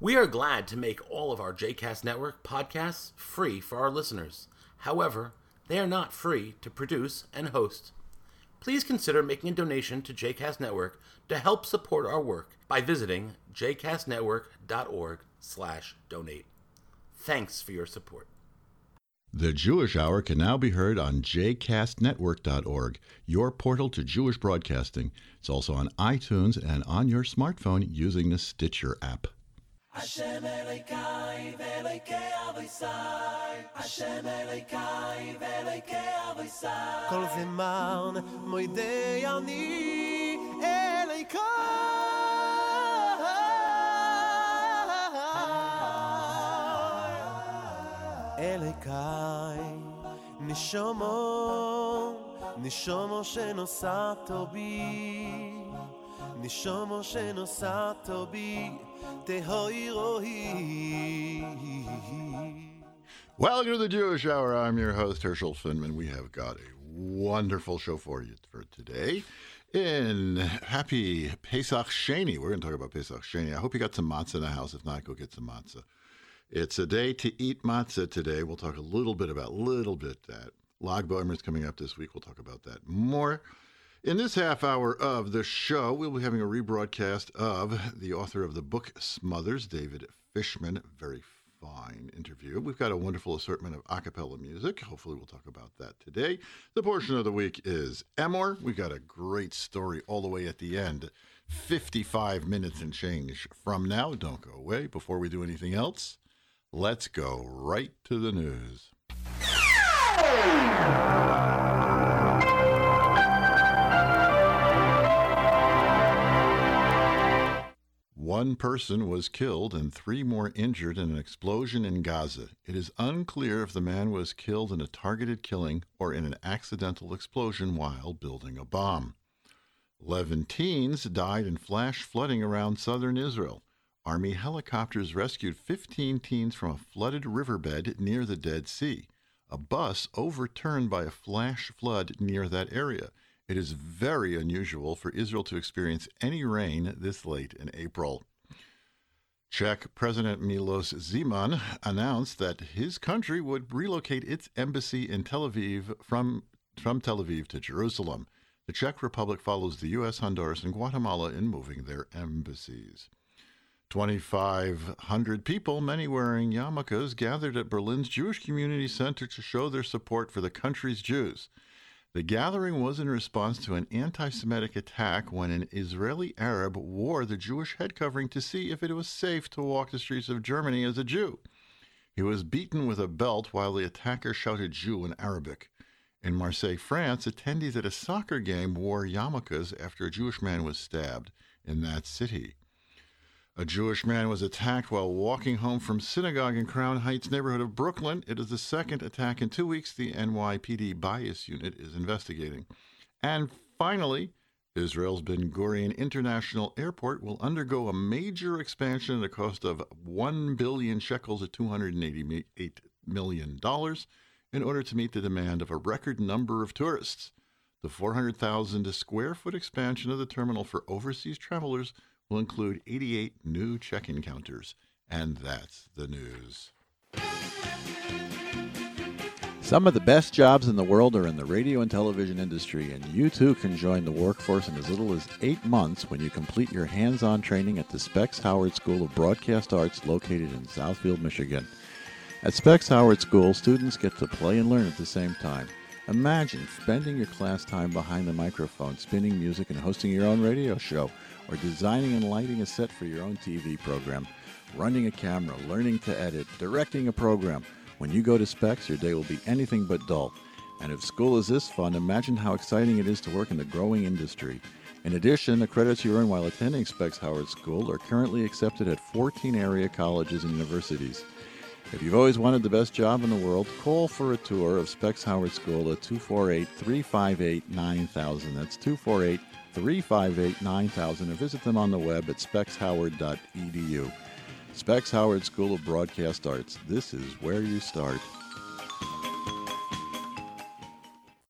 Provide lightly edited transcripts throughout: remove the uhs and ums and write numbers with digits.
We are glad to make all of our JCast Network podcasts free for our listeners. However, they are not free to produce and host. Please consider making a donation to JCast Network to help support our work by visiting jcastnetwork.org/donate. Thanks for your support. The Jewish Hour can now be heard on jcastnetwork.org, your portal to Jewish broadcasting. It's also on iTunes and on your smartphone using the Stitcher app. Hashem Elokai ve'Elokei Avosai, Hashem Elokai ve'Elokei Avosai. Kol zeman moidei ani Elokai, Elokai, Nishomo shenosato bi, Nishomo shenosato bi. Welcome to the Jewish Hour. I'm your host, Herschel Finman. We have got a wonderful show for you for today. In happy Pesach Sheni, we're going to talk about Pesach Sheni. I hope you got some matzah in the house. If not, go get some matzah. It's a day to eat matzah today. We'll talk a little bit that. Lag Boimer is coming up this week. We'll talk about that more. In this half hour of the show, we'll be having a rebroadcast of the author of the book Smothers, David Fishman. Very fine interview. We've got a wonderful assortment of a cappella music. Hopefully we'll talk about that today. The portion of the week is Emor. We've got a great story all the way at the end. 55 minutes and change from now. Don't go away. Before we do anything else, let's go right to the news. One person was killed and 3 more injured in an explosion in Gaza. It is unclear if the man was killed in a targeted killing or in an accidental explosion while building a bomb. 11 teens died in flash flooding around southern Israel. Army helicopters rescued 15 teens from a flooded riverbed near the Dead Sea. A bus overturned by a flash flood near that area. It is very unusual for Israel to experience any rain this late in April. Czech President Milos Zeman announced that his country would relocate its embassy in Tel Aviv from Tel Aviv to Jerusalem. The Czech Republic follows the U.S., Honduras, and Guatemala in moving their embassies. 2,500 people, many wearing yarmulkes, gathered at Berlin's Jewish Community Center to show their support for the country's Jews. The gathering was in response to an anti-Semitic attack when an Israeli Arab wore the Jewish head covering to see if it was safe to walk the streets of Germany as a Jew. He was beaten with a belt while the attacker shouted Jew in Arabic. In Marseille, France, attendees at a soccer game wore yarmulkes after a Jewish man was stabbed in that city. A Jewish man was attacked while walking home from synagogue in Crown Heights neighborhood of Brooklyn. It is the second attack in 2 weeks. The NYPD bias unit is investigating. And finally, Israel's Ben Gurion International Airport will undergo a major expansion at a cost of 1 billion shekels at $288 million in order to meet the demand of a record number of tourists. The 400,000 square foot expansion of the terminal for overseas travelers will include 88 new check-in counters. And that's the news. Some of the best jobs in the world are in the radio and television industry, and you too can join the workforce in as little as 8 months when you complete your hands-on training at the Specs Howard School of Broadcast Arts located in Southfield, Michigan. At Specs Howard School, students get to play and learn at the same time. Imagine spending your class time behind the microphone, spinning music and hosting your own radio show, or designing and lighting a set for your own TV program, running a camera, learning to edit, directing a program. When you go to Specs, your day will be anything but dull. And if school is this fun, imagine how exciting it is to work in the growing industry. In addition, the credits you earn while attending Specs Howard School are currently accepted at 14 area colleges and universities. If you've always wanted the best job in the world, call for a tour of Specs Howard School at 248-358-9000. That's 248-358-9000, or visit them on the web at specshoward.edu. Specs Howard School of Broadcast Arts. This is where you start.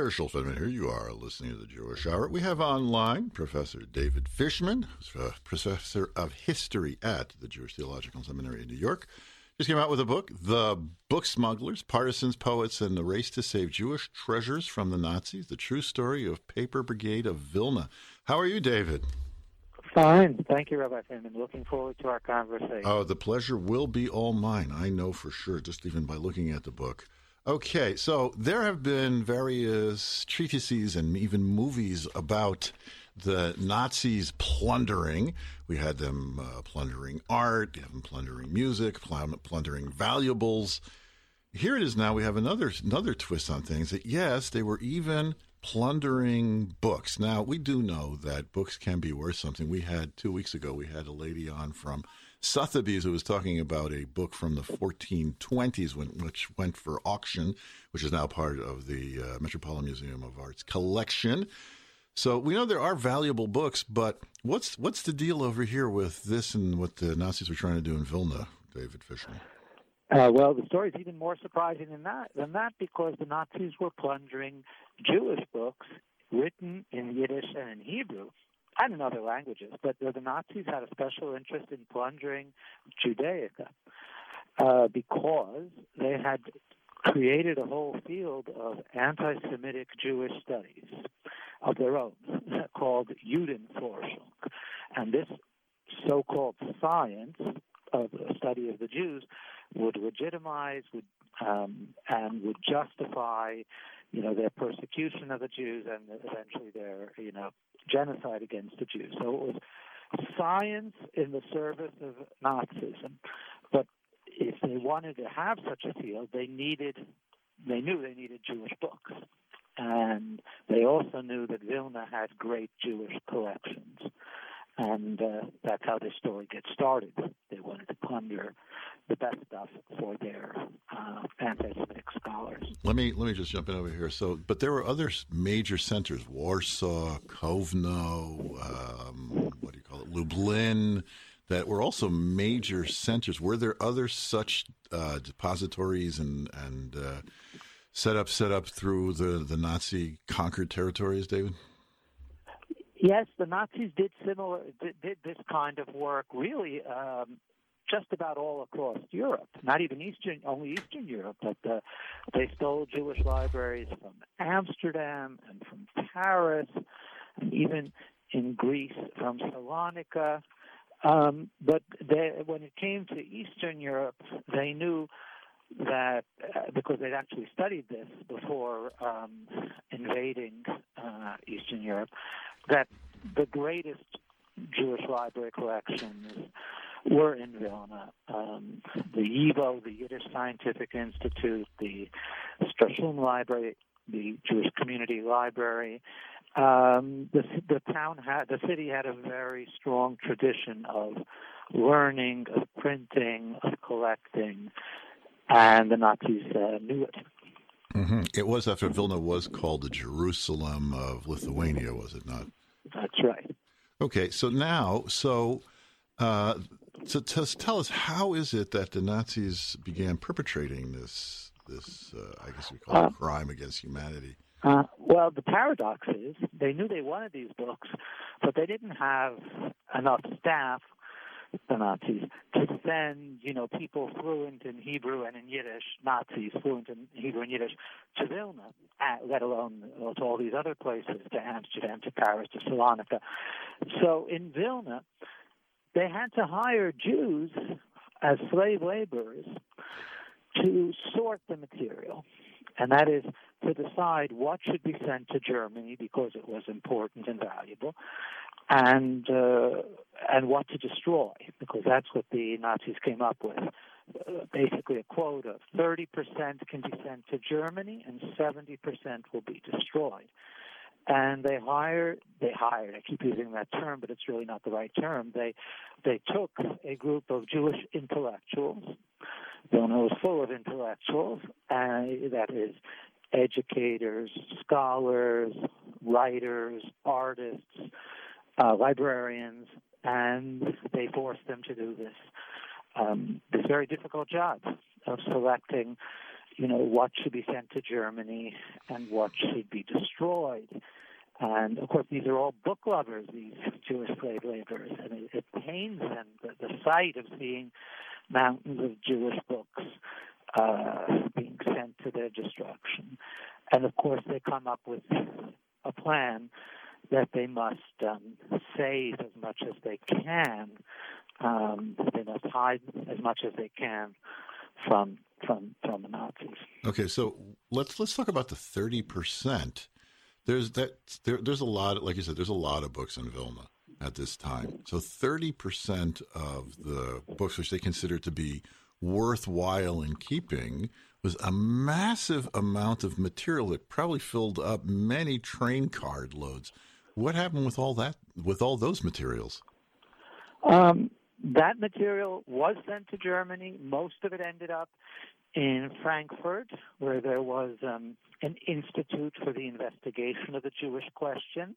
Herschel Finman here. You are listening to the Jewish Hour. We have online Professor David Fishman, who's a professor of history at the Jewish Theological Seminary in New York. Just came out with a book, The Book Smugglers, Partisans, Poets, and the Race to Save Jewish Treasures from the Nazis, the true story of Paper Brigade of Vilna. How are you, David? Fine. Thank you, Rabbi Finman. Looking forward to our conversation. Oh, the pleasure will be all mine. I know for sure, just even by looking at the book. Okay, so there have been various treatises and even movies about the Nazis plundering. We had them plundering art, we have them plundering music, plundering valuables. Here it is now. We have another twist on things. That yes, they were even plundering books. Now, we do know that books can be worth something. We had 2 weeks ago, we had a lady on from Sotheby's who was talking about a book from the 1420s, which went for auction, which is now part of the Metropolitan Museum of Art's collection. So we know there are valuable books, but what's the deal over here with this and what the Nazis were trying to do in Vilna, David Fishman? Well, the story is even more surprising than that because the Nazis were plundering Jewish books written in Yiddish and in Hebrew and in other languages. But the Nazis had a special interest in plundering Judaica because they had created a whole field of anti-Semitic Jewish studies of their own called Judenforschung. And this so-called science of the study of the Jews would legitimize and would justify, their persecution of the Jews and eventually their, genocide against the Jews. So it was science in the service of Nazism. But if they wanted to have such a field, they knew they needed Jewish books. And they also knew that Vilna had great Jewish collections. And that's how this story gets started. They wanted to plunder the best stuff for their anti-Semitic scholars. Let me just jump in over here. So, but there were other major centers: Warsaw, Kovno, Lublin, that were also major centers. Were there other such depositories and set up through the Nazi conquered territories, David? Yes, the Nazis did this kind of work really just about all across Europe, not even only Eastern Europe, but they stole Jewish libraries from Amsterdam and from Paris and even in Greece from Salonika. But when it came to Eastern Europe, they knew that because they'd actually studied this before invading Eastern Europe, that the greatest Jewish library collections were in Vilna. The YIVO, the Yiddish Scientific Institute, the Strashun Library, the Jewish Community Library. The city had a very strong tradition of learning, of printing, of collecting, and the Nazis knew it. Mm-hmm. It was after Vilna was called the Jerusalem of Lithuania, was it not? That's right. Okay, so now, tell us, how is it that the Nazis began perpetrating this I guess we call it crime against humanity? Well, the paradox is they knew they wanted these books, but they didn't have enough staff, the Nazis, to send, people fluent in Hebrew and in Yiddish, Nazis fluent in Hebrew and Yiddish, to Vilna, let alone to all these other places, to Amsterdam, to Paris, to Salonika. So in Vilna, they had to hire Jews as slave laborers to sort the material, and that is to decide what should be sent to Germany because it was important and valuable, and what to destroy, because that's what the Nazis came up with. Basically a quota of 30% can be sent to Germany and 70% will be destroyed. And they hired, I keep using that term, but it's really not the right term. They took a group of Jewish intellectuals. Vilna was full of intellectuals, that is, educators, scholars, writers, artists, librarians, and they forced them to do this very difficult job of selecting what should be sent to Germany and what should be destroyed. And, of course, these are all book lovers, these Jewish slave laborers, and it pains them, the sight of seeing mountains of Jewish books being sent to their destruction. And, of course, they come up with a plan that they must save as much as they can. They must hide as much as they can from the Nazis. Okay, so let's talk about the 30%. There's a lot, like you said, there's a lot of books in Vilna at this time. So 30% of the books which they consider to be worthwhile in keeping was a massive amount of material that probably filled up many train card loads. What happened with all that, with all those materials? That material was sent to Germany. Most of it ended up in Frankfurt, where there was an institute for the investigation of the Jewish question.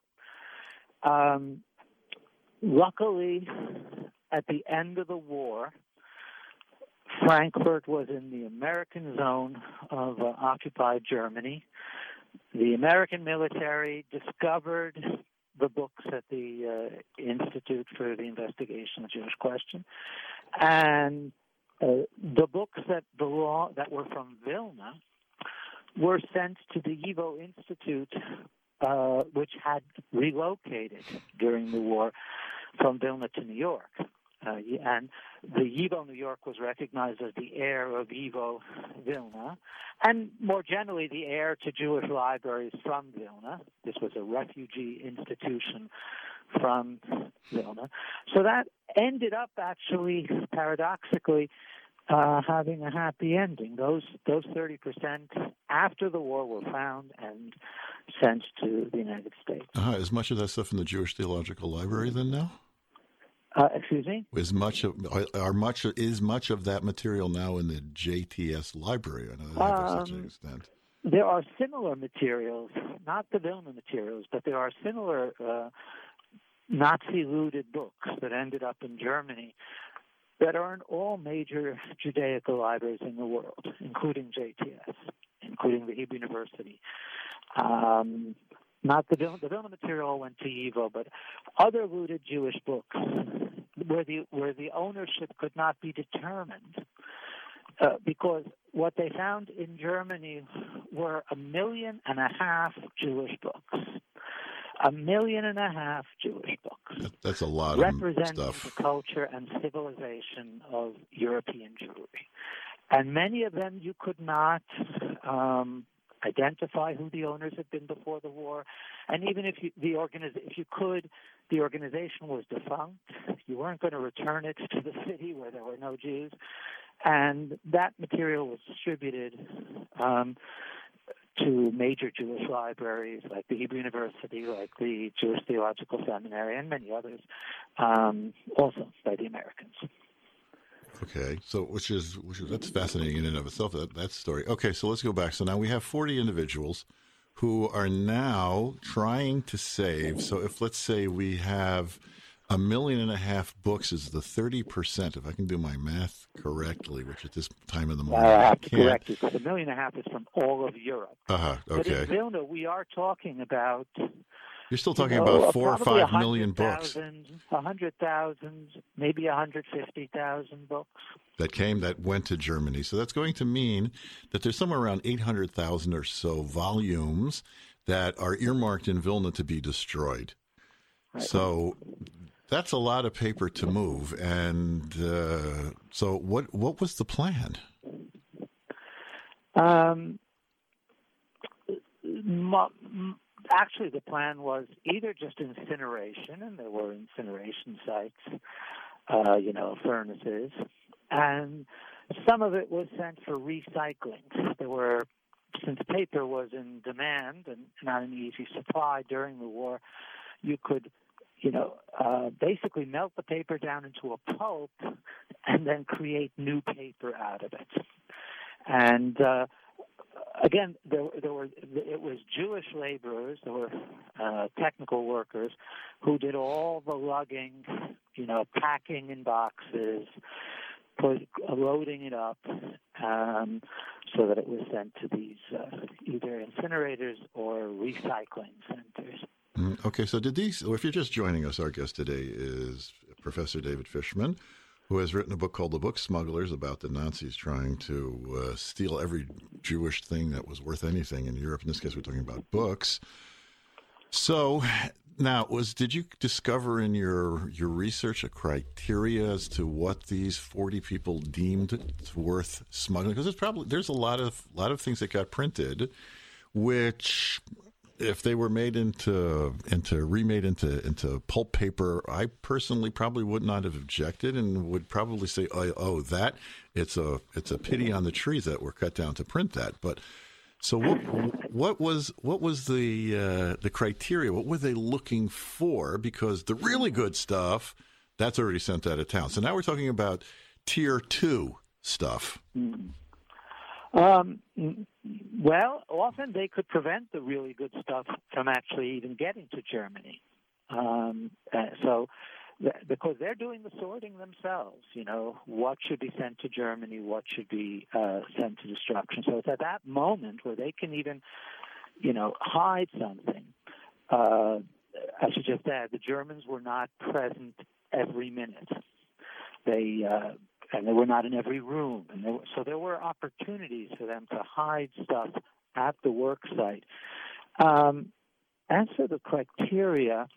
Luckily, at the end of the war, Frankfurt was in the American zone of occupied Germany. The American military discovered the books at the Institute for the Investigation of the Jewish Question, and the books that were from Vilna were sent to the YIVO Institute, which had relocated during the war from Vilna to New York. And the YIVO New York was recognized as the heir of YIVO Vilna, and more generally the heir to Jewish libraries from Vilna. This was a refugee institution from Vilna. So that ended up actually, paradoxically, having a happy ending. Those 30% after the war were found and sent to the United States. Is much of that stuff in the Jewish Theological Library then now? Excuse me? Is much of that material now in the JTS library? I know that to such an extent. There are similar materials, not the Vilna materials, but there are similar Nazi-looted books that ended up in Germany that are in all major Judaical libraries in the world, including JTS, including the Hebrew University. Not the Vilna material went to YIVO, but other looted Jewish books where the ownership could not be determined, because what they found in Germany were 1.5 million Jewish books. 1.5 million Jewish books. That's a lot representing of stuff. The culture and civilization of European Jewry, and many of them you could not identify who the owners had been before the war, and even if you could, the organization was defunct. You weren't going to return it to the city where there were no Jews, and that material was distributed to major Jewish libraries like the Hebrew University, like the Jewish Theological Seminary, and many others, also by the Americans. Okay, so which is that's fascinating in and of itself, that story. Okay, so let's go back. So now we have 40 individuals who are now trying to save. So if, let's say, we have 1.5 million books is the 30%, if I can do my math correctly, which at this time of the morning I have to correct you, because 1.5 million is from all of Europe. Okay. But in Vilna, we are talking about... You're still talking about 4 or 5 million 100, books. 100,000, maybe 150,000 books. That went to Germany. So that's going to mean that there's somewhere around 800,000 or so volumes that are earmarked in Vilna to be destroyed. Right. So that's a lot of paper to move. And so what was the plan? Actually, the plan was either just incineration, and there were incineration sites, furnaces, and some of it was sent for recycling. Since paper was in demand and not an easy supply during the war, you could, basically melt the paper down into a pulp and then create new paper out of it. And again, it was Jewish laborers, there were technical workers who did all the lugging, packing in boxes, loading it up so that it was sent to these either incinerators or recycling centers. Okay, so if you're just joining us, our guest today is Professor David Fishman, who has written a book called The Book Smugglers about the Nazis trying to steal every Jewish thing that was worth anything in Europe. In this case, we're talking about books. So now, did you discover in your research a criteria as to what these 40 people deemed worth smuggling? Because there's a lot of things that got printed, which, if they were made remade into pulp paper, I personally probably would not have objected and would probably say, oh, that it's a pity on the trees that were cut down to print that. But so what was the criteria? What were they looking for? Because the really good stuff, that's already sent out of town. So now we're talking about tier 2 stuff. Well, often they could prevent the really good stuff from actually even getting to Germany. Because they're doing the sorting themselves, what should be sent to Germany, what should be sent to destruction. So it's at that moment where they can even, hide something. I should just add, the Germans were not present every minute. And they were not in every room. So there were opportunities for them to hide stuff at the work site. As for the criteria,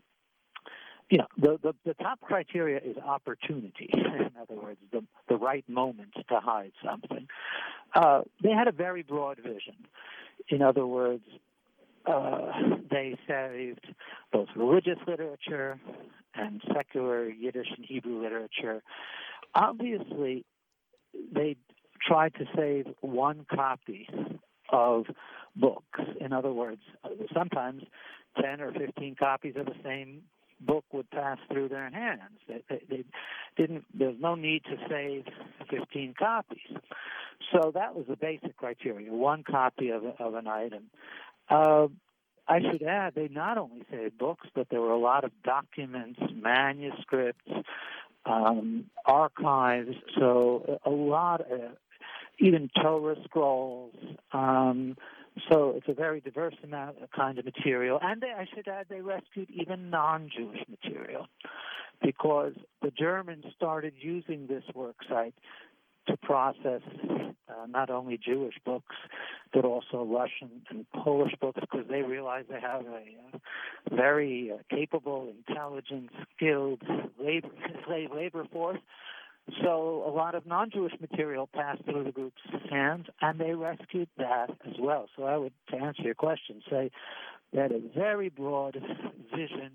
the top criteria is opportunity. In other words, the right moment to hide something. They had a very broad vision. In other words, they saved both religious literature and secular Yiddish and Hebrew literature. Obviously, they tried to save one copy of books. In other words, sometimes 10 or 15 copies of the same book would pass through their hands. They didn't. There's no need to save 15 copies. So that was the basic criteria: one copy of an item. I should add, they not only saved books, but there were a lot of documents, manuscripts, archives. So a lot of even Torah scrolls. So it's a very diverse amount of kind of material. And I should add, they rescued even non-Jewish material because the Germans started using this work site to process not only Jewish books, but also Russian and Polish books, because they realized they have a very capable, intelligent, skilled slave labor force. So a lot of non-Jewish material passed through the group's hands, and they rescued that as well. So I would, to answer your question, say they had a very broad vision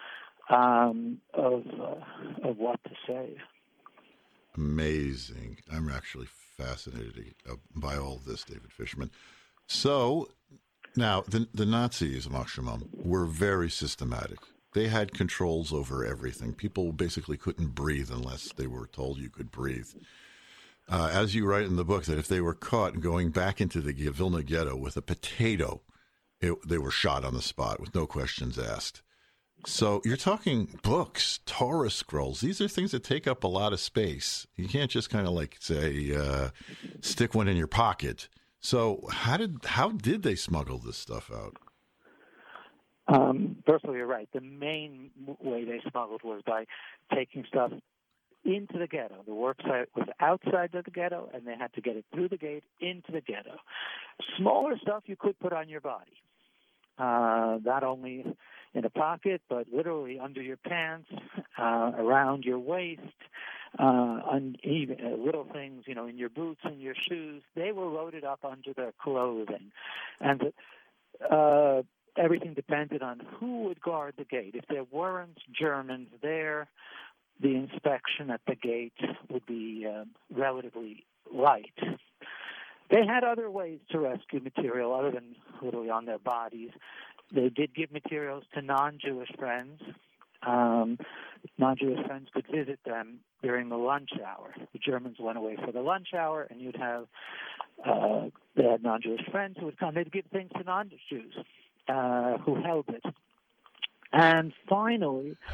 of what to save. Amazing. I'm actually fascinated by all of this, David Fishman. So now the Nazis, Machshemam, were very systematic. They had controls over everything. People basically couldn't breathe unless they were told you could breathe. As you write in the book, that if they were caught going back into the Vilna ghetto with a potato, they were shot on the spot with no questions asked. So you're talking books, Torah scrolls. These are things that take up a lot of space. You can't just kind of like say, stick one in your pocket. So how did they smuggle this stuff out? First of all, you're right. The main way they smuggled was by taking stuff into the ghetto. The work site was outside of the ghetto, and they had to get it through the gate into the ghetto. Smaller stuff you could put on your body, not only in a pocket, but literally under your pants, around your waist, and even little things, in your boots and your shoes. They were loaded up under their clothing, and everything depended on who would guard the gate. If there weren't Germans there, the inspection at the gate would be relatively light. They had other ways to rescue material other than literally on their bodies. They did give materials to non-Jewish friends. Non-Jewish friends could visit them during the lunch hour. The Germans went away for the lunch hour, and you'd have they had non-Jewish friends who would come. They'd give things to non-Jews who held it. And finally,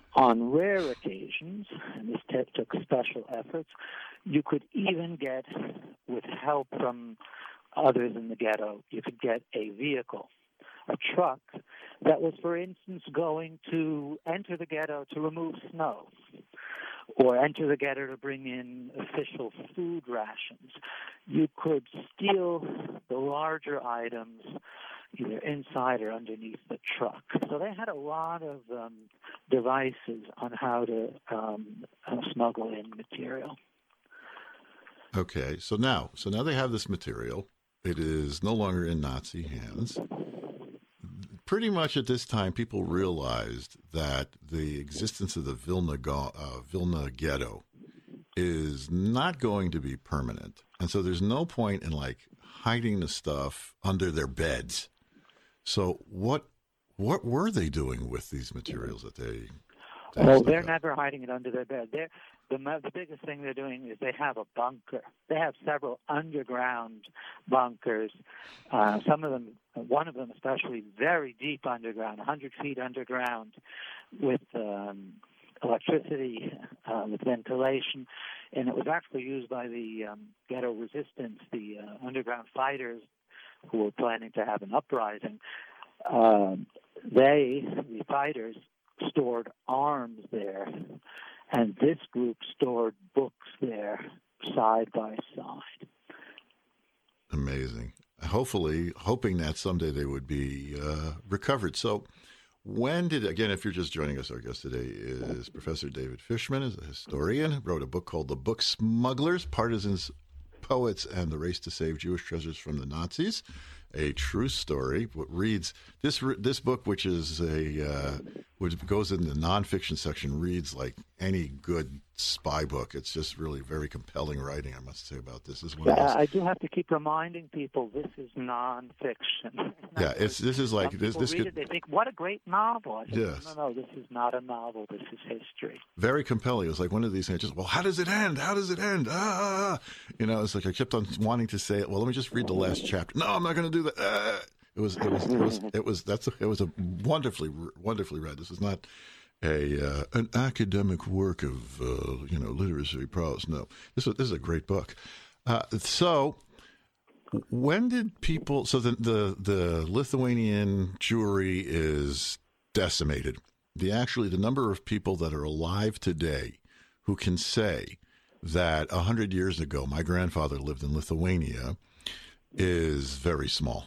On rare occasions, and this took special efforts, you could even get, with help from others in the ghetto, you could get a vehicle, a truck, that was, for instance, going to enter the ghetto to remove snow, or enter the ghetto to bring in official food rations. You could steal the larger items either inside or underneath the truck. So they had a lot of devices on how to smuggle in material. Okay, so now they have this material. It is no longer in Nazi hands. Pretty much at this time, people realized that the existence of the Vilna ghetto is not going to be permanent, and so there's no point in like hiding the stuff under their beds. So what were they doing with these materials that they? Well, they're never hiding it under their bed. The biggest thing they're doing is they have a bunker. They have several underground bunkers. Some of them, one of them especially, very deep underground, 100 feet underground, with electricity, with ventilation. And it was actually used by the ghetto resistance, the underground fighters who were planning to have an uprising. The fighters, stored arms there, and this group stored books there side by side. Amazing. Hoping that someday they would be recovered. So again, if you're just joining us, our guest today is Professor David Fishman, is a historian, wrote a book called The Book Smugglers, Partisans, Poets, and the Race to Save Jewish Treasures from the Nazis. A true story. What reads this book, which is which goes in the nonfiction section, reads like any good spy book. It's just really very compelling writing, I must say, about this. I do have to keep reminding people this is nonfiction. Yeah, this is like this. Read it, they think, what a great novel. I think, yes. No, this is not a novel. This is history. Very compelling. It was like one of these things. Just, well, how does it end? How does it end? It's like I kept on wanting to say it. Well, let me just read the last chapter. No, I'm not going to do that. It was a wonderfully read. This is not an academic work of literary prose. No, this is a great book. So when did people? So the Lithuanian Jewry is decimated. The number of people that are alive today who can say that 100 years ago my grandfather lived in Lithuania is very small.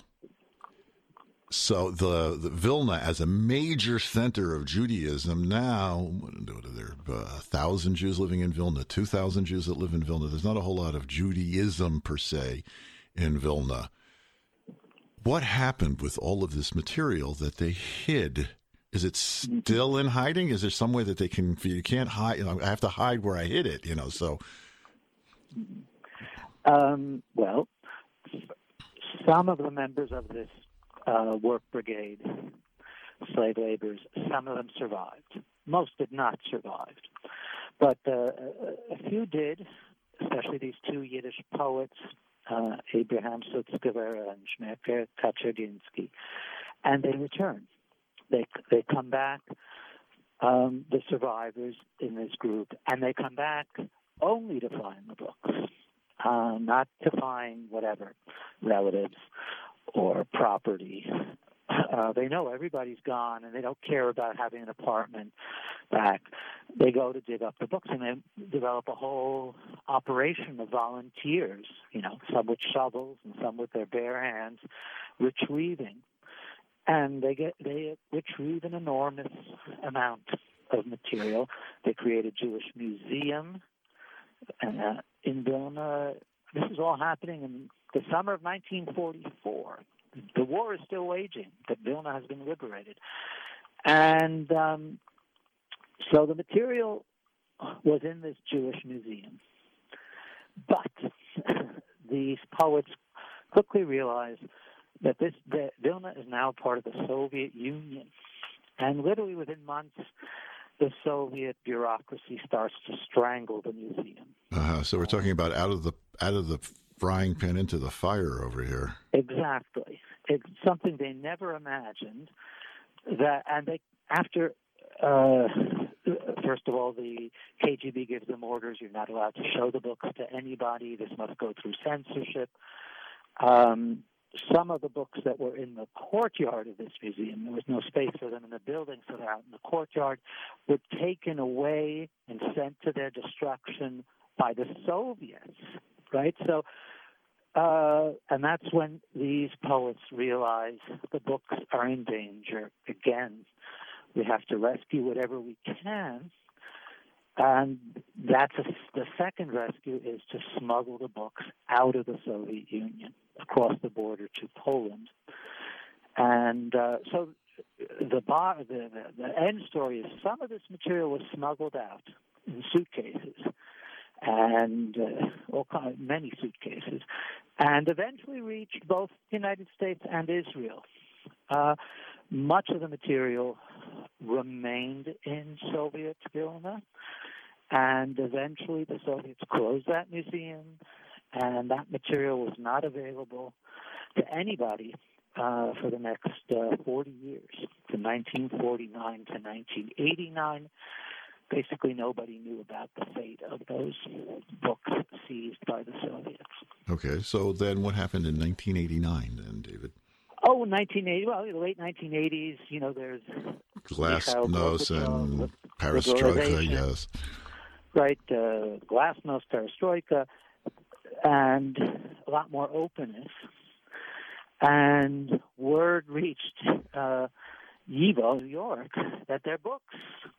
So the Vilna, as a major center of Judaism now, what are there? 1,000 Jews living in Vilna, 2,000 Jews that live in Vilna. There's not a whole lot of Judaism per se in Vilna. What happened with all of this material that they hid? Is it still in hiding? Is there some way that they can? You can't hide. I have to hide where I hid it. So. Well, some of the members of this work brigade, slave laborers, some of them survived. Most did not survive. But a few did, especially these two Yiddish poets, Abraham Sutzkever and Shmerke Kaczerginski. And they return. They come back, the survivors in this group, and they come back only to find the books, not to find whatever, relatives or property. They know everybody's gone, and they don't care about having an apartment back. They go to dig up the books, and they develop a whole operation of volunteers, some with shovels and some with their bare hands, retrieving. And they retrieve an enormous amount of material. They create a Jewish museum in Vilna. This is all happening in the summer of 1944. The war is still waging, but Vilna has been liberated. And so the material was in this Jewish museum. But these poets quickly realized that Vilna is now part of the Soviet Union. And literally within months, the Soviet bureaucracy starts to strangle the museum. So we're talking about out of the frying pan into the fire over here. Exactly. It's something they never imagined. After first of all, the KGB gives them orders. You're not allowed to show the books to anybody. This must go through censorship. Some of the books that were in the courtyard of this museum, there was no space for them in the building, so they're out in the courtyard, were taken away and sent to their destruction by the Soviets, right? So, and that's when these poets realize the books are in danger. Again, we have to rescue whatever we can. And that's the second rescue is to smuggle the books out of the Soviet Union across the border to Poland. And so the end story is some of this material was smuggled out in suitcases, and many suitcases, and eventually reached both the United States and Israel. Much of the material remained in Soviet Vilna, and eventually the Soviets closed that museum, and that material was not available to anybody for the next 40 years, from 1949 to 1989. Basically, nobody knew about the fate of those books seized by the Soviets. Okay, so then what happened in 1989 then, David? Oh, 1980, well, the late 1980s, there's Glasnost and Perestroika, yes. Right, Glasnost, Perestroika, and a lot more openness. And word reached YIVO, New York, that their books,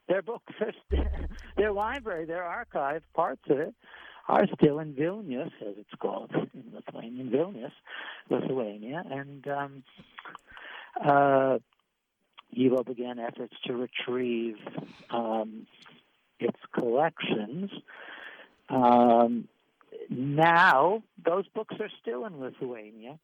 their library, their archive, parts of it, are still in Vilnius, as it's called in Lithuanian, Vilnius, Lithuania. And YIVO began efforts to retrieve its collections. Now, those books are still in Lithuania,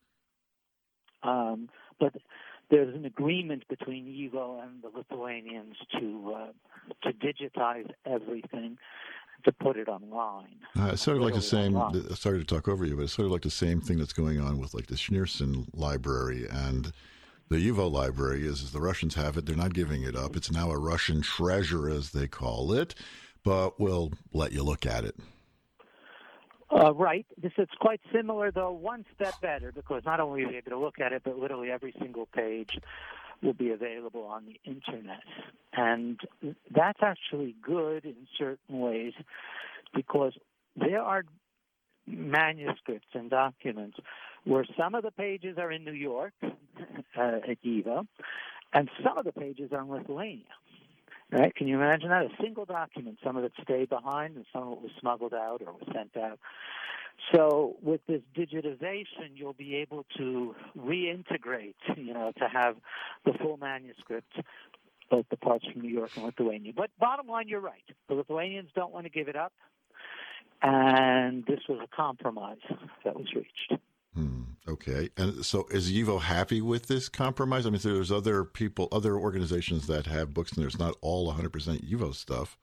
but there's an agreement between YIVO and the Lithuanians to digitize everything, to put it online. It's sort of like the same, sorry to talk over you, but it's sort of like the same thing that's going on with like the Schneerson Library and the YIVO Library is the Russians have it. They're not giving it up. It's now a Russian treasure, as they call it, but we'll let you look at it. Right. It's quite similar, though, one step better, because not only will you be able to look at it, but literally every single page will be available on the Internet. And that's actually good in certain ways, because there are manuscripts and documents where some of the pages are in New York at YIVO, and some of the pages are in Lithuania. Right? Can you imagine that? A single document, some of it stayed behind and some of it was smuggled out or was sent out. So with this digitization, you'll be able to reintegrate, to have the full manuscript, both the parts from New York and Lithuania. But bottom line, you're right. The Lithuanians don't want to give it up, and this was a compromise that was reached. Okay. And so is YIVO happy with this compromise? I mean, there's other people, other organizations that have books, and there's not all 100% YIVO stuff.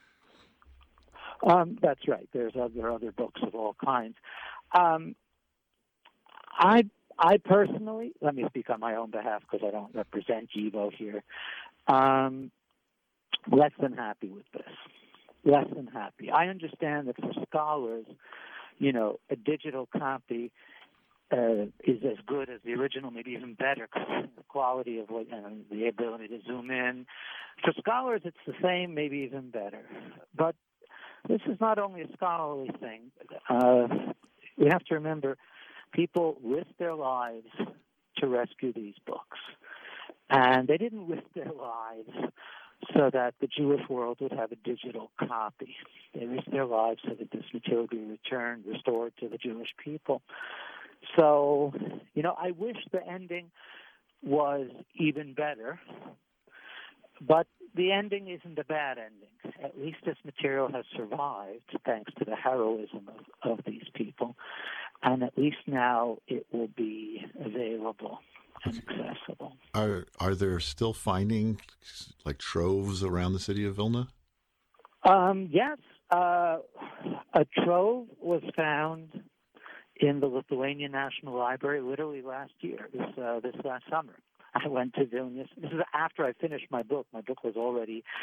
That's right. There are other books of all kinds. I personally, let me speak on my own behalf because I don't represent YIVO here, less than happy with this. Less than happy. I understand that for scholars, a digital copy is as good as the original, maybe even better, because the quality of the ability to zoom in. For scholars, it's the same, maybe even better. But this is not only a scholarly thing. We have to remember, people risk their lives to rescue these books. And they didn't risk their lives so that the Jewish world would have a digital copy. They risked their lives so that this material would be returned, restored to the Jewish people. So, I wish the ending was even better, but the ending isn't a bad ending. At least this material has survived thanks to the heroism of these people, and at least now it will be available and accessible. Are there still findings like troves around the city of Vilna? Yes. A trove was found in the Lithuanian National Library literally last year, this last summer. I went to Vilnius. This is after I finished my book. My book was already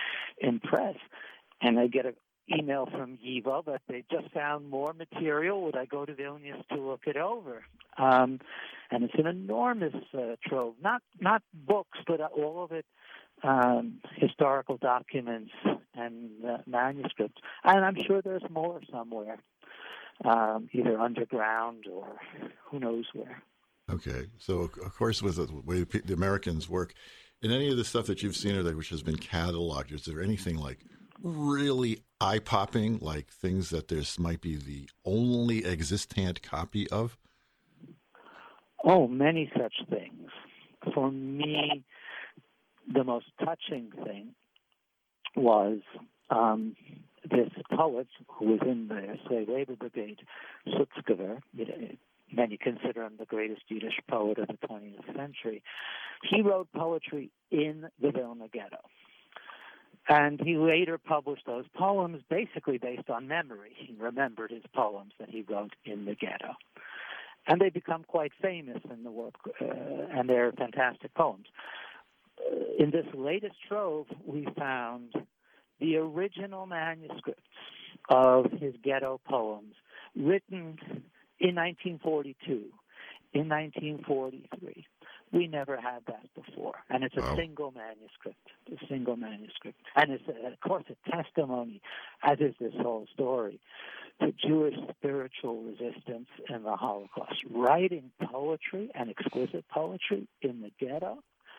in press. And I get an email from Yivo that they just found more material. Would I go to Vilnius to look it over? And it's an enormous trove, not books, but all of it, historical documents and manuscripts. And I'm sure there's more somewhere, either underground or who knows where. Okay. So, of course, with the way the Americans work, in any of the stuff that you've seen or that which has been cataloged, is there anything like really eye-popping, like things that this might be the only existent copy of? Oh, many such things. For me, the most touching thing was this poet who was in the slave labor brigade, Sutzkever. Many consider him the greatest Yiddish poet of the 20th century. He wrote poetry in the Vilna ghetto. And he later published those poems basically based on memory. He remembered his poems that he wrote in the ghetto. And they become quite famous in the work, and they're fantastic poems. In this latest trove, we found the original manuscripts of his ghetto poems written in 1942, in 1943. We never had that before. And it's a single manuscript, And it's, of course, a testimony, as is this whole story, to Jewish spiritual resistance in the Holocaust. Writing poetry and exquisite poetry in the ghetto,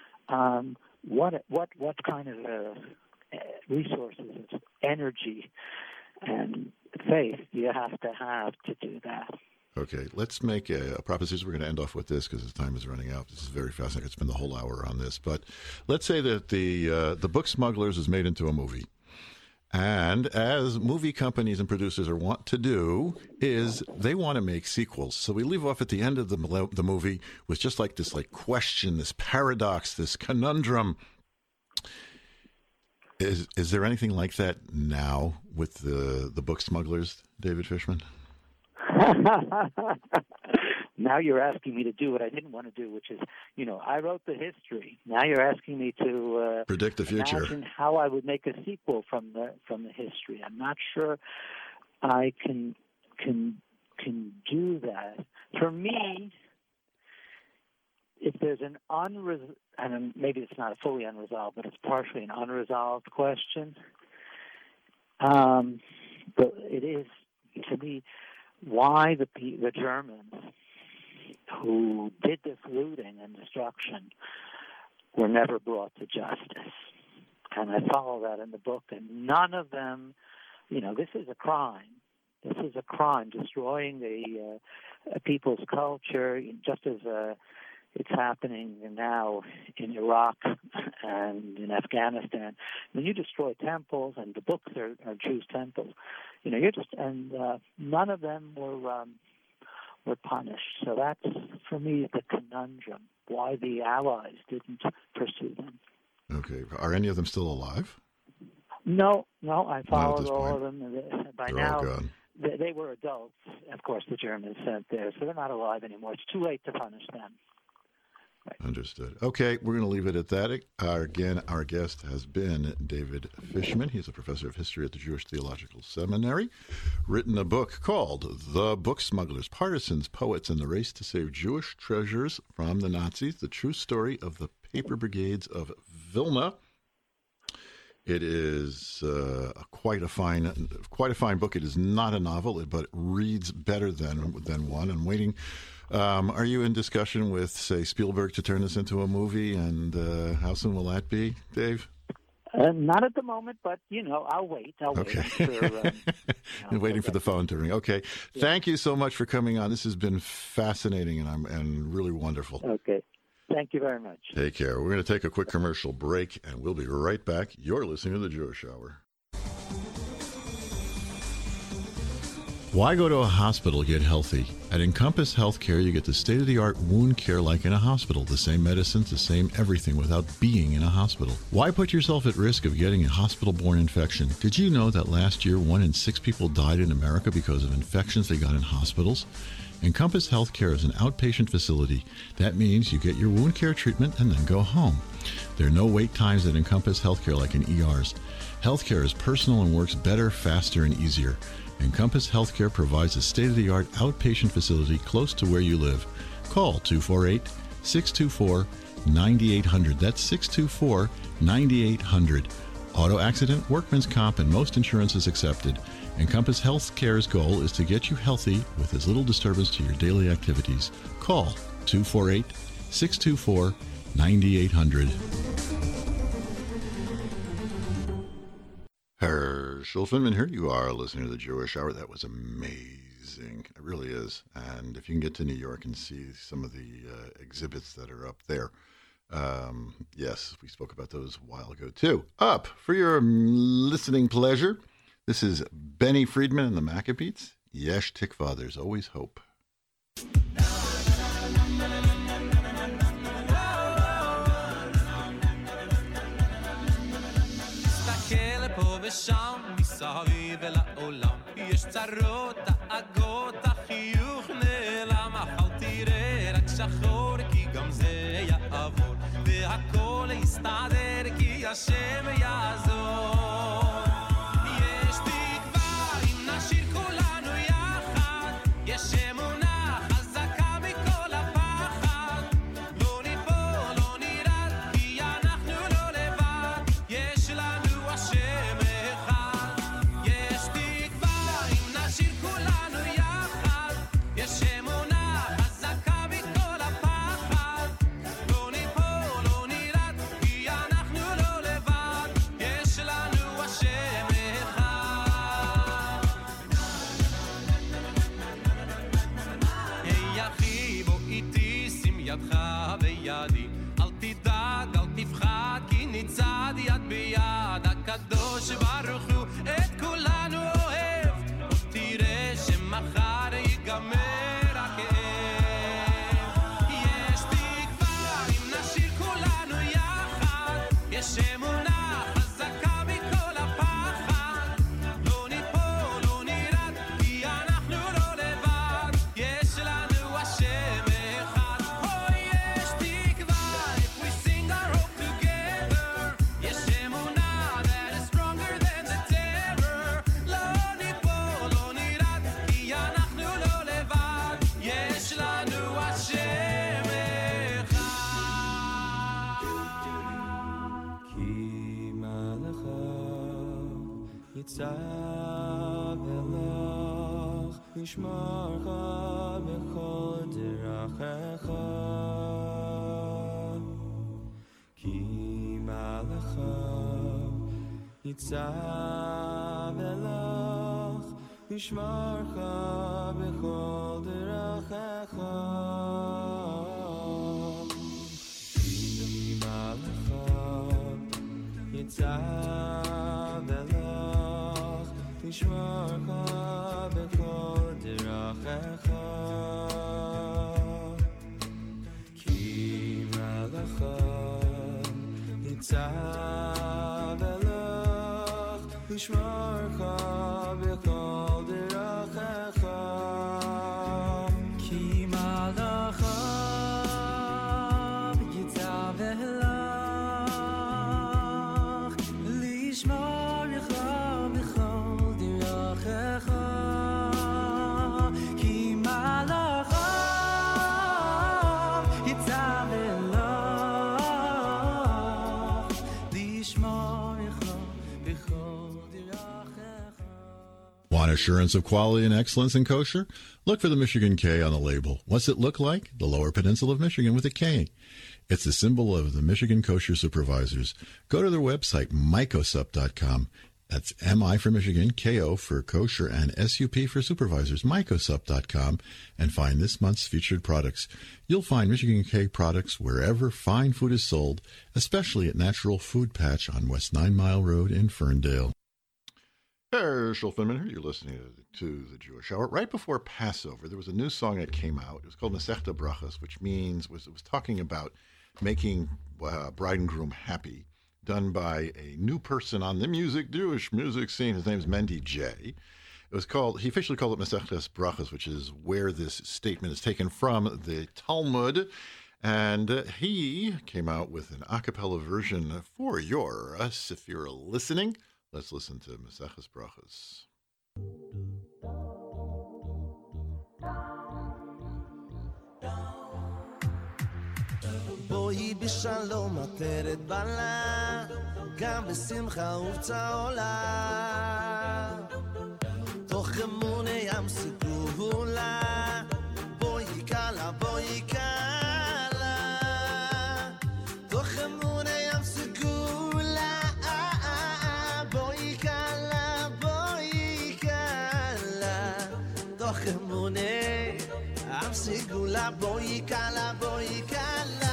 what kind of resources, energy, and faith do you have to do that? Okay, let's make a proposition. We're going to end off with this because the time is running out. This is very fascinating. It's been the whole hour on this. But let's say that the Book Smugglers is made into a movie. And as movie companies and producers are want to do, is they want to make sequels. So we leave off at the end of the movie with just like this question, this paradox, this conundrum. Is there anything like that now with the Book Smugglers, David Fishman? Now you're asking me to do what I didn't want to do, which is, I wrote the history. Now you're asking me to predict the future. Imagine how I would make a sequel from the history. I'm not sure I can do that. For me, if there's an and maybe it's not fully unresolved, but it's partially an unresolved question. But it is, to me, why the Germans who did this looting and destruction were never brought to justice. And I follow that in the book, and none of them, this is a crime. This is a crime, destroying the people's culture, just as it's happening now in Iraq and in Afghanistan. When you destroy temples, and the books are Jews' temples, none of them were punished. So that's, for me, the conundrum, why the Allies didn't pursue them. Okay. Are any of them still alive? No, I followed all of them. By They're now, all gone. They were adults, of course, the Germans sent there, so they're not alive anymore. It's too late to punish them. Right. Understood. Okay, we're going to leave it at that. Our guest has been David Fishman. He's a professor of history at the Jewish Theological Seminary, written a book called The Book Smugglers, Partisans, Poets, and the Race to Save Jewish Treasures from the Nazis, the true story of the paper brigades of Vilna. It is quite a fine book. It is not a novel, but it reads better than one. I'm waiting. Are you in discussion with, say, Spielberg to turn this into a movie? And how soon will that be, Dave? Not at the moment, but, I'll wait. Okay. Sure, waiting for the phone to ring. Okay. Yeah. Thank you so much for coming on. This has been fascinating and really wonderful. Okay. Thank you very much. Take care. We're going to take a quick commercial break, and we'll be right back. You're listening to The Jewish Hour. Why go to a hospital to get healthy? At Encompass Healthcare, you get the state-of-the-art wound care like in a hospital. The same medicines, the same everything without being in a hospital. Why put yourself at risk of getting a hospital-borne infection? Did you know that last year 1 in 6 people died in America because of infections they got in hospitals? Encompass Healthcare is an outpatient facility. That means you get your wound care treatment and then go home. There are no wait times at Encompass Healthcare like in ERs. Healthcare is personal and works better, faster, and easier. Encompass Healthcare provides a state-of-the-art outpatient facility close to where you live. Call 248-624-9800. That's 624-9800. Auto accident, workman's comp, and most insurance is accepted. Encompass Healthcare's goal is to get you healthy with as little disturbance to your daily activities. Call 248-624-9800. Herschel Finman here. You are listening to the Jewish Hour. That was amazing. It really is. And if you can get to New York and see some of the exhibits that are up there, yes, we spoke about those a while ago too. Up for your listening pleasure, this is Benny Friedman and the Maccabees. Yesh Tikva, there's always hope. ושם מסביב אל העולם יש צרות, דאגות, החיוך נעלם אבל תראה רק שחור כי גם זה יעבור והכל יסתדר כי השם יעזור יש תקווה אם נשאיר כולנו יחד יש אמונה חזקה מכל הפחד לא ניפול, לא נרד כי אנחנו לא לבד יש לנו השם בידי אל תדאג, אל תפחד כי נצעד יד ביד הקדוש ברוך הוא את כולנו אוהב ותראה שמחר ייגמר הכאב יש תקווה אם נשאיר כולנו יחד יש אמונה חזקה מכל הפחד לא ניפול, לא נרד כי אנחנו לא לבד יש לנו השם צב אלך נשמרך בכל דרכך כי מלאך ניצב אלך נשמרך בכל דרכך כי מלאך ניצב אלך נשמרך בכל דרכך כי מלאך ניצב אלך נשמרך בכל דרכך כי מלאך ניצב אלך לשמרך כי מלאך יצב אלך לשמרך בכל דרכך. Want assurance of quality and excellence in kosher? Look for the Michigan K on the label. What's it look like? The Lower Peninsula of Michigan with a K. It's the symbol of the Michigan Kosher Supervisors. Go to their website, mycosup.com. That's MI for Michigan, KO for kosher, and SUP for supervisors, mycosup.com, and find this month's featured products. You'll find Michigan K products wherever fine food is sold, especially at Natural Food Patch on West 9 Mile Road in Ferndale. Herschel Finman here. You're listening to to the Jewish Hour. Right before Passover, there was a new song that came out. It was called Masechta Brachos, which means it was talking about making bride and groom happy, done by a new person on the Jewish music scene. His name is Mendy J. He officially called it Masechtas Brachos, which is where this statement is taken from the Talmud. And he came out with an a cappella version for us. If you're listening, let's listen to Masechtas Brachos. בואי בשלום עטרת בלה, גם בשמחה ובצהולה, תוך אמונה ים סגולה, בואי קלה, בואי קלה, תוך אמונה ים סגולה, בואי קלה, בואי קלה, תוך אמונה ים סגולה, בואי קלה, בואי קלה.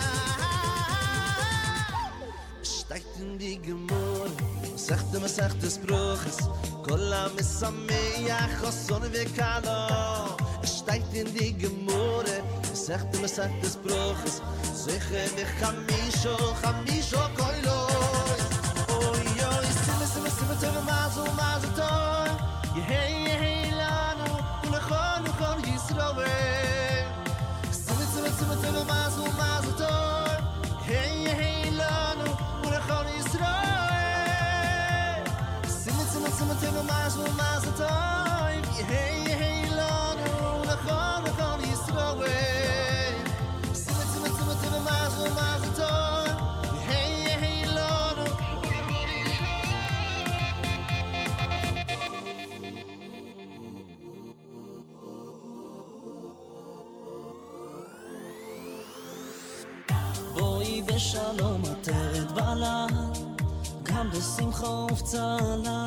Steigt in die Gemur, sagt es Bruches, Kola Mesameach, Chosson Vekalo. Steigt in die Gemur, sagt es Bruches, Zeche Vechamisho, Chamisho Koilo. Oy, oy, Simme, Tove Mazel, Mazel Tov, Yehei Lanu, Ulechon, Yisroel. Simme, Tove Mazel, Mazel Tov, Yehei Lanu, Ulechon Yisroel. Simme, Tove Mazel, Mazel Tov, Yehei Lanu, Ulechon Yisroel. Simme, Tove Mazel, Mazel Tov, Yehei Lanu. בואי בשלום עטרת בלה, גם בשמחה ובצהלה,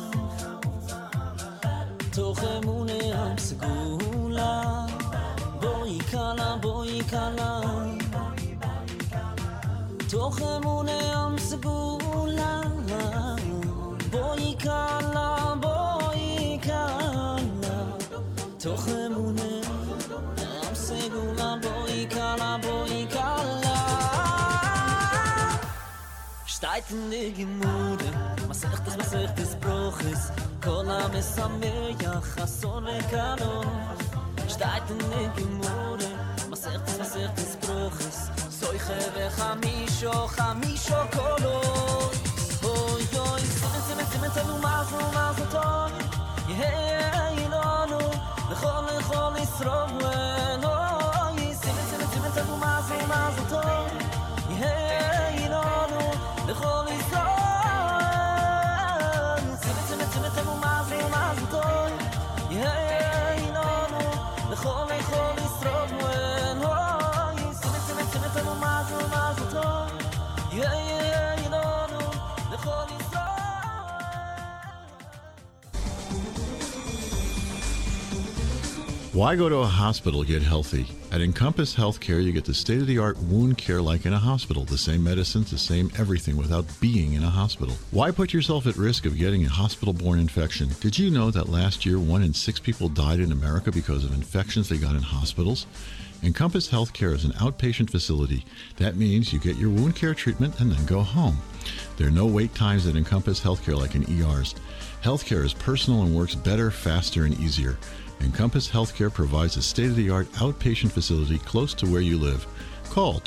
תוך אמונה ים סגולה, בואי קלה, בואי קלה, תוך אמונה ים סגולה, בואי קלה, בואי קלה, תוך אמונה ים סגולה, בואי קלה, בואי קלה. Steigt in die Gemüde, Masechtes Bruches, Kola Mesameach, Chosson Vekalo. Steigt in die Gemüde, Masechtes Bruches, Zoiche Vechamisho, Chamisho Kolo. Oy, oy, Simme, Tove Mazel, Mazel Tov, Yehei Lanu, Lechol Yisroel. Oy, Simme, Tove Mazel, Mazel Tov, Yehei Lanu, Lechol Yisroel. Simme, Tove Mazel, Mazel Tov, Yehei Lanu, Lechol Yisroel. Oy, Simme, Tove Mazel, Mazel Tov, Yehei Lanu, Lechol Yisroel. Why go to a hospital to get healthy? At Encompass Healthcare, you get the state-of-the-art wound care like in a hospital. The same medicines, the same everything without being in a hospital. Why put yourself at risk of getting a hospital-borne infection? Did you know that last year 1 in 6 people died in America because of infections they got in hospitals? Encompass Healthcare is an outpatient facility. That means you get your wound care treatment and then go home. There are no wait times at Encompass Healthcare like in ERs. Healthcare is personal and works better, faster, and easier. Encompass Healthcare provides a state-of-the-art outpatient facility close to where you live. Call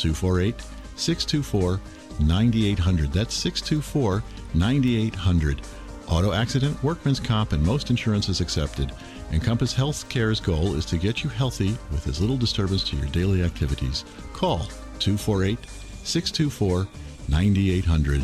248-624-9800. That's 624-9800. Auto accident, workman's comp, and most insurance is accepted. Encompass Healthcare's goal is to get you healthy with as little disturbance to your daily activities. Call 248-624-9800.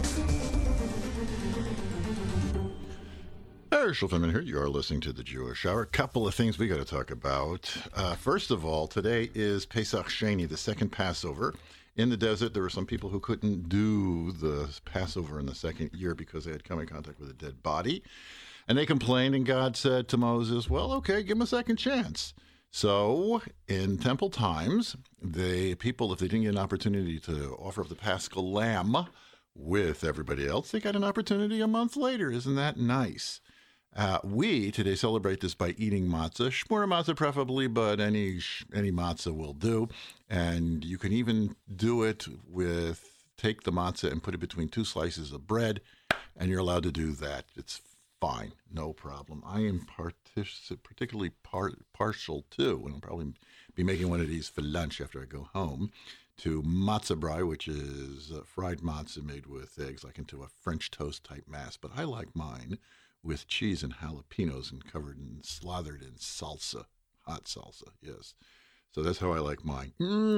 Herschel Finman here. You are listening to the Jewish Hour. A couple of things we got to talk about. First of all, today is Pesach Sheni, the second Passover. In the desert, there were some people who couldn't do the Passover in the second year because they had come in contact with a dead body. And they complained, and God said to Moses, well, okay, give them a second chance. So in temple times, the people, if they didn't get an opportunity to offer up the Paschal lamb with everybody else, they got an opportunity a month later. Isn't that nice? We today celebrate this by eating matzah, shmura matzah preferably, but any matzah will do. And you can even do it with, take the matzah and put it between two slices of bread, and you're allowed to do that. It's fine, no problem. I am particularly partial to, and I'll probably be making one of these for lunch after I go home, to matzah brai, which is fried matzah made with eggs, like into a French toast type mass. But I like mine with cheese and jalapenos and covered and slathered in salsa, hot salsa, yes. So that's how I like mine.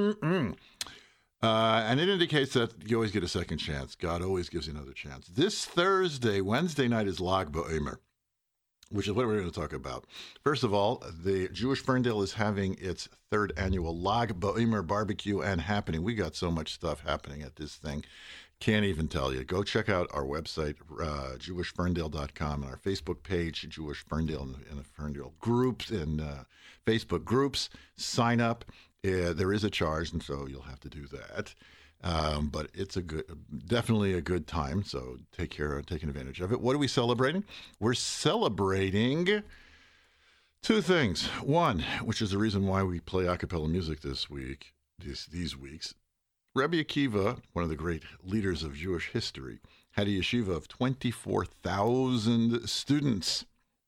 And it indicates that you always get a second chance. God always gives you another chance. This Thursday, Wednesday night, is Lag BaOmer, which is what we're going to talk about. First of all, the Jewish Ferndale is having its third annual Lag BaOmer barbecue and happening. We got so much stuff happening at this thing. Can't even tell you. Go check out our website, jewishferndale.com, and our Facebook page, Jewish Ferndale, and the Ferndale groups and Facebook groups. Sign up. There is a charge, and so you'll have to do that. But it's definitely a good time, so take care of taking advantage of it. What are we celebrating? We're celebrating two things. One, which is the reason why we play a cappella music this week, these weeks. Rabbi Akiva, one of the great leaders of Jewish history, had a yeshiva of 24,000 students.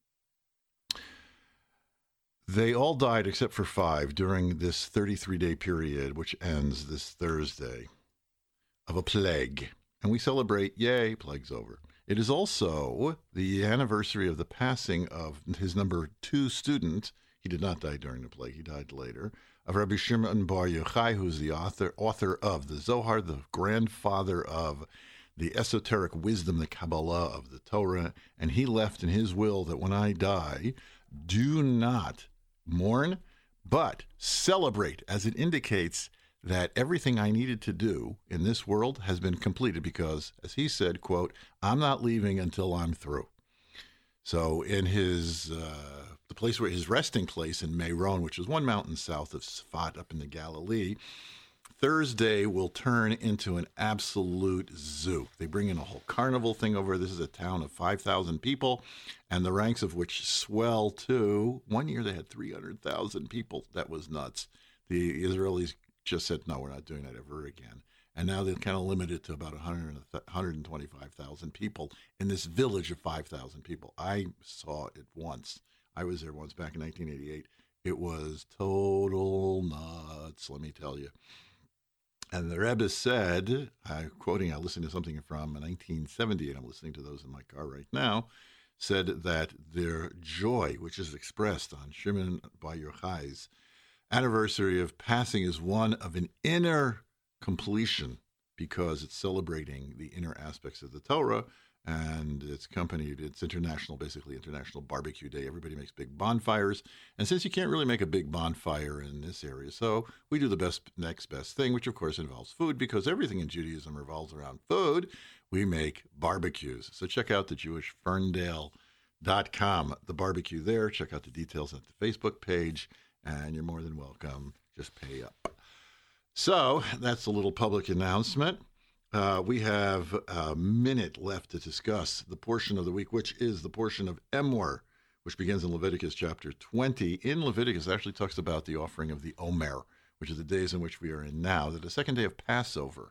They all died except for 5 during this 33-day period, which ends this Thursday, of a plague. And we celebrate, yay, plague's over. It is also the anniversary of the passing of his number 2 student. He did not die during the plague, he died later, of Rabbi Shimon Bar Yochai, who's the author of the Zohar, the grandfather of the esoteric wisdom, the Kabbalah of the Torah. And he left in his will that when I die, do not mourn, but celebrate, as it indicates that everything I needed to do in this world has been completed because, as he said, quote, I'm not leaving until I'm through. So in his the place where his resting place in Meron, which is one mountain south of Sfat up in the Galilee, Thursday will turn into an absolute zoo. They bring in a whole carnival thing over. This is a town of 5,000 people, and the ranks of which swell to, one year they had 300,000 people. That was nuts. The Israelis just said, no, we're not doing that ever again. And now they're kind of limited to about 125,000 people in this village of 5,000 people. I saw it once. I was there once back in 1988. It was total nuts, let me tell you. And the Rebbe said, I'm listening to something from 1970, and I'm listening to those in my car right now, said that their joy, which is expressed on Shimon Bar Yochai's anniversary of passing, is one of an inner completion because it's celebrating the inner aspects of the Torah, and it's international barbecue day. Everybody makes big bonfires. And since you can't really make a big bonfire in this area, so we do the next best thing, which of course involves food, because everything in Judaism revolves around food. We make barbecues. So check out the jewishferndale.com, the barbecue there. Check out the details at the Facebook page, and you're more than welcome. Just pay up. So that's a little public announcement. We have a minute left to discuss the portion of the week, which is the portion of Emor, which begins in Leviticus chapter 20. In Leviticus, it actually talks about the offering of the Omer, which is the days in which we are in now. That the second day of Passover,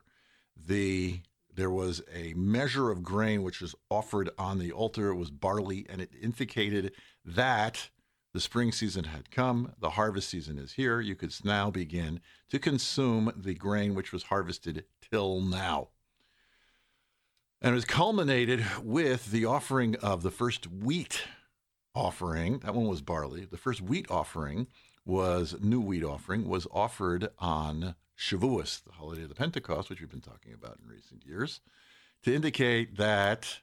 there was a measure of grain which was offered on the altar. It was barley, and it indicated that the spring season had come. The harvest season is here. You could now begin to consume the grain which was harvested till now. And it was culminated with the offering of the first wheat offering. That one was barley. The first new wheat offering was offered on Shavuos, the holiday of the Pentecost, which we've been talking about in recent years, to indicate that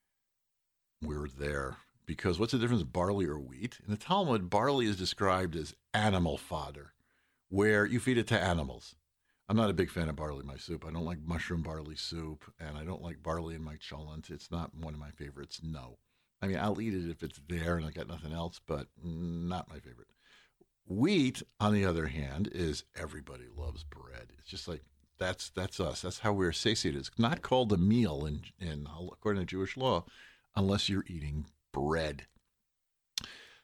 we're there. Because what's the difference, barley or wheat? In the Talmud, barley is described as animal fodder, where you feed it to animals. I'm not a big fan of barley in my soup. I don't like mushroom barley soup, and I don't like barley in my cholent. It's not one of my favorites, no. I mean, I'll eat it if it's there and I got nothing else, but not my favorite. Wheat, on the other hand, is everybody loves bread. It's just like, that's us. That's how we're satiated. It's not called a meal in according to Jewish law unless you're eating bread.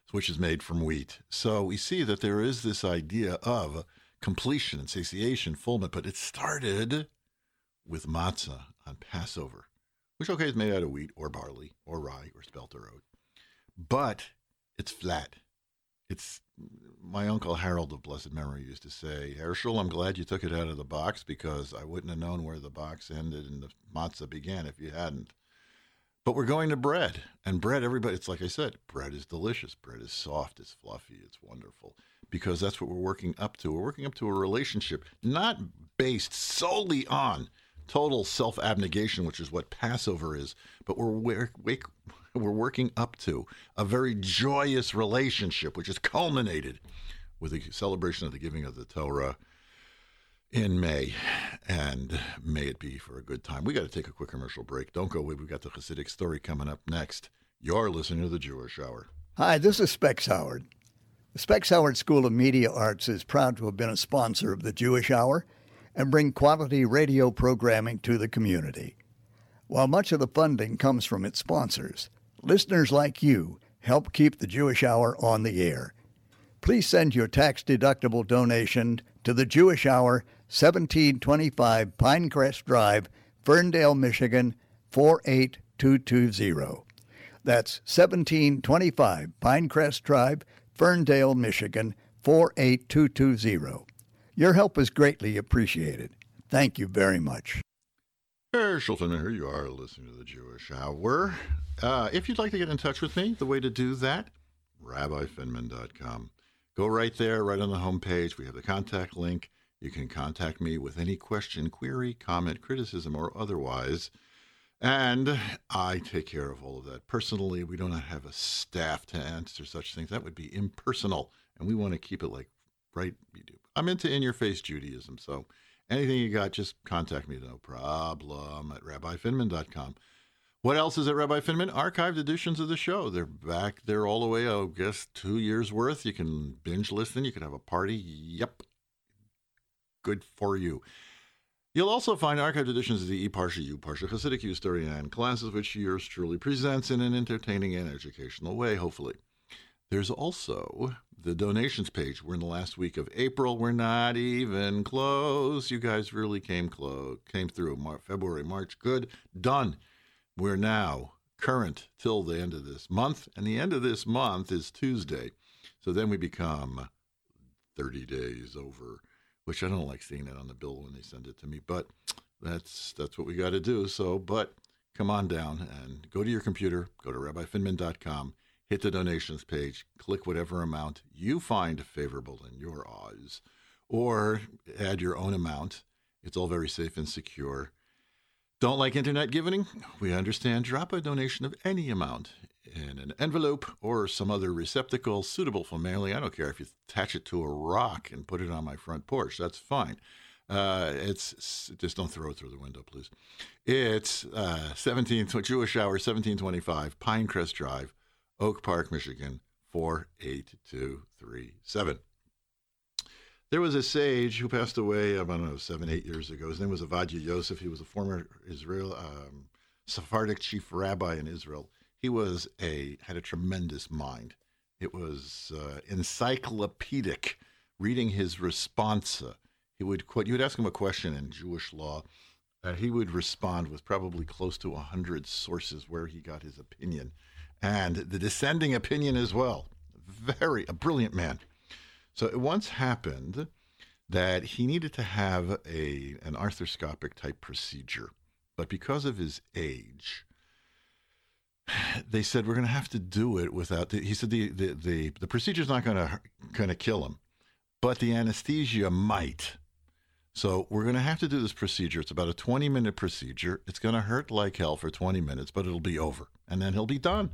which is made from wheat. So we see that there is this idea of completion and satiation, fulfillment, but it started with matzah on Passover, which, okay, is made out of wheat or barley or rye or spelt or oat. But it's flat. It's, my Uncle Harold of blessed memory used to say, Herschel, I'm glad you took it out of the box because I wouldn't have known where the box ended and the matzah began if you hadn't. But we're going to bread. And bread, everybody, it's like I said, bread is delicious. Bread is soft, it's fluffy, it's wonderful. Because that's what we're working up to. We're working up to a relationship not based solely on total self-abnegation, which is what Passover is, but we're working up to a very joyous relationship, which is culminated with the celebration of the giving of the Torah in May, and may it be for a good time. We got to take a quick commercial break. Don't go away. We've got the Hasidic story coming up next. You're listening to the Jewish Hour. Hi, this is Specs Howard. The Specs Howard School of Media Arts is proud to have been a sponsor of the Jewish Hour and bring quality radio programming to the community. While much of the funding comes from its sponsors, listeners like you help keep the Jewish Hour on the air. Please send your tax-deductible donation to the Jewish Hour, 1725 Pinecrest Drive, Ferndale, Michigan, 48220. That's 1725 Pinecrest Drive, Ferndale, Michigan, 48220. Your help is greatly appreciated. Thank you very much. Herschel Finman here. You are listening to the Jewish Hour. If you'd like to get in touch with me, the way to do that, rabbifinman.com. Go right there, right on the homepage. We have the contact link. You can contact me with any question, query, comment, criticism, or otherwise. And I take care of all of that. Personally, we do not have a staff to answer such things. That would be impersonal. And we want to keep it like, right, we do. I'm into in-your-face Judaism, so anything you got, just contact me, no problem, at rabbifinman.com. What else is at Rabbi Finman? Archived editions of the show. They're back there all the way, I guess, 2 years worth. You can binge listen. You can have a party. Yep. Good for you. You'll also find archived editions of the E-Parsha, U-Parsha, Hasidic U-Story, and classes, which yours truly presents in an entertaining and educational way, hopefully. There's also the donations page. We're in the last week of April. We're not even close. You guys really came through. February, March. Good. Done. We're now current till the end of this month, and the end of this month is Tuesday. So then we become 30 days over, which I don't like seeing that on the bill when they send it to me, but that's what we got to do. So, but come on down and go to your computer, go to rabbifinman.com, hit the donations page, click whatever amount you find favorable in your eyes, or add your own amount. It's all very safe and secure. Don't like internet giving? We understand. Drop a donation of any amount in an envelope or some other receptacle suitable for mailing. I don't care if you attach it to a rock and put it on my front porch. That's fine. It's just don't throw it through the window, please. It's Jewish Hour, 1725 Pinecrest Drive, Oak Park, Michigan, 48237. There was a sage who passed away, I don't know, 7-8 years ago. His name was Ovadia Yosef. He was a former Sephardic chief rabbi in Israel. He had a tremendous mind. It was encyclopedic. Reading his responsa, you would ask him a question in Jewish law, he would respond with probably close to 100 sources where he got his opinion, and the dissenting opinion as well. A brilliant man. So it once happened that he needed to have an arthroscopic type procedure, but because of his age, they said, we're going to have to do it without, he said the procedure's not going to kill him, but the anesthesia might. So we're going to have to do this procedure. It's about a 20-minute procedure. It's going to hurt like hell for 20 minutes, but it'll be over, and then he'll be done.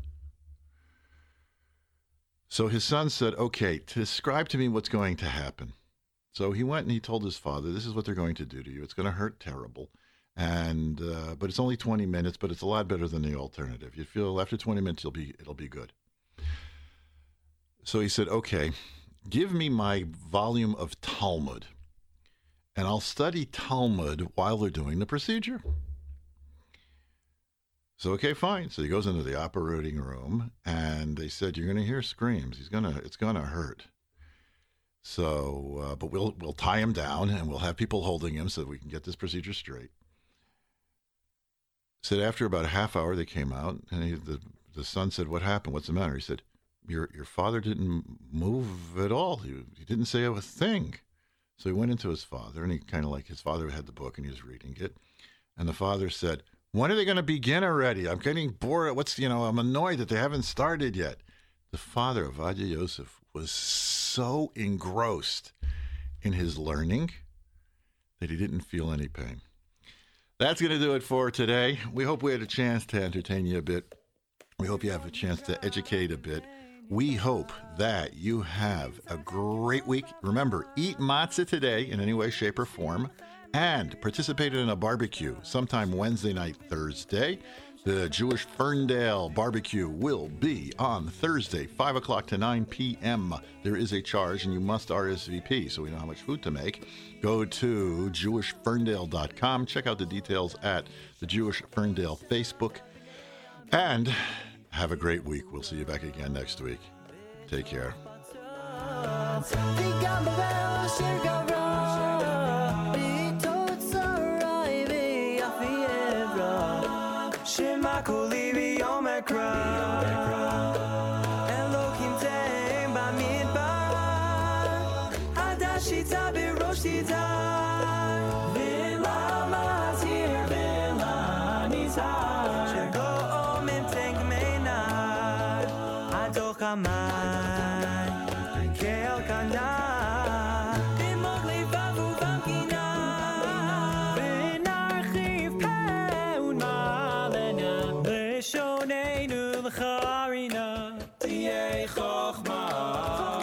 So his son said, okay, describe to me what's going to happen. So he went and he told his father, this is what they're going to do to you. It's going to hurt terrible. And but it's only 20 minutes, but it's a lot better than the alternative. You feel after 20 minutes, it'll be good. So he said, okay, give me my volume of Talmud, and I'll study Talmud while they're doing the procedure. So, okay, fine. So he goes into the operating room, and they said, you're going to hear screams. It's going to hurt. So, but we'll tie him down, and we'll have people holding him so that we can get this procedure straight. Said after about a half hour, they came out, and the son said, what happened? What's the matter? He said, your father didn't move at all. He didn't say a thing. So he went into his father, and he kind of like, his father had the book, and he was reading it. And the father said, when are they going to begin already? I'm getting bored. I'm annoyed that they haven't started yet. The father of Ovadia Yosef was so engrossed in his learning that he didn't feel any pain. That's going to do it for today. We hope we had a chance to entertain you a bit. We hope you have a chance to educate a bit. We hope that you have a great week. Remember, eat matzah today in any way, shape, or form, and participate in a barbecue sometime Wednesday night, Thursday. The Jewish Ferndale barbecue will be on Thursday, 5 o'clock to 9 p.m. There is a charge, and you must RSVP, so we know how much food to make. Go to jewishferndale.com. Check out the details at the Jewish Ferndale Facebook. And have a great week. We'll see you back again next week. Take care. Shonenu l'charina, tiye chochma.